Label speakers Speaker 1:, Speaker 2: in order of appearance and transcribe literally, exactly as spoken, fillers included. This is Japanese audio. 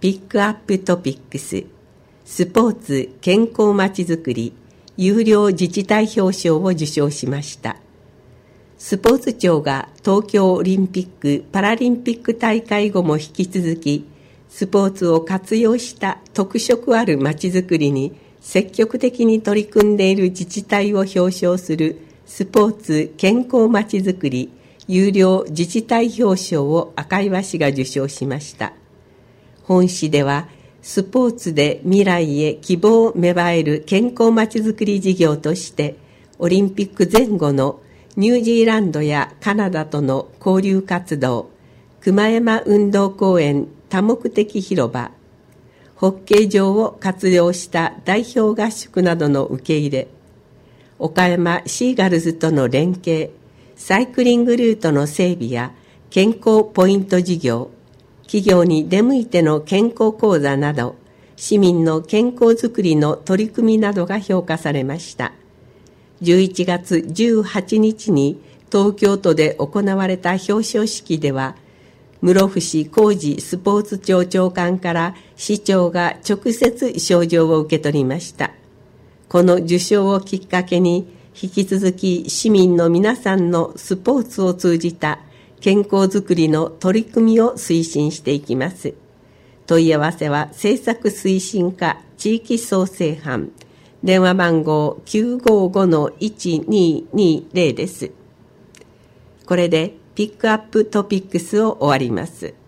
Speaker 1: ピックアップトピックス、スポーツ健康まちづくり優良自治体表彰を受賞しました。スポーツ庁が東京オリンピック・パラリンピック大会後も引き続き、スポーツを活用した特色あるまちづくりに積極的に取り組んでいる自治体を表彰するスポーツ健康まちづくり優良自治体表彰を赤岩市が受賞しました。本市ではスポーツで未来へ希望芽生える健康まちづくり事業としてオリンピック前後のニュージーランドやカナダとの交流活動、熊山運動公園多目的広場、ホッケー場を活用した代表合宿などの受け入れ、岡山シーガルズとの連携、サイクリングルートの整備や健康ポイント事業、企業に出向いての健康講座など、市民の健康づくりの取り組みなどが評価されました。じゅういちがつじゅうはちにちに東京都で行われた表彰式では、室伏広治スポーツ庁長官から市長が直接賞状を受け取りました。この受賞をきっかけに、引き続き市民の皆さんのスポーツを通じた健康づくりの取り組みを推進していきます。問い合わせは政策推進課地域創生班、電話番号 きゅうごごのいちににゼロ です。これでピックアップトピックスを終わります。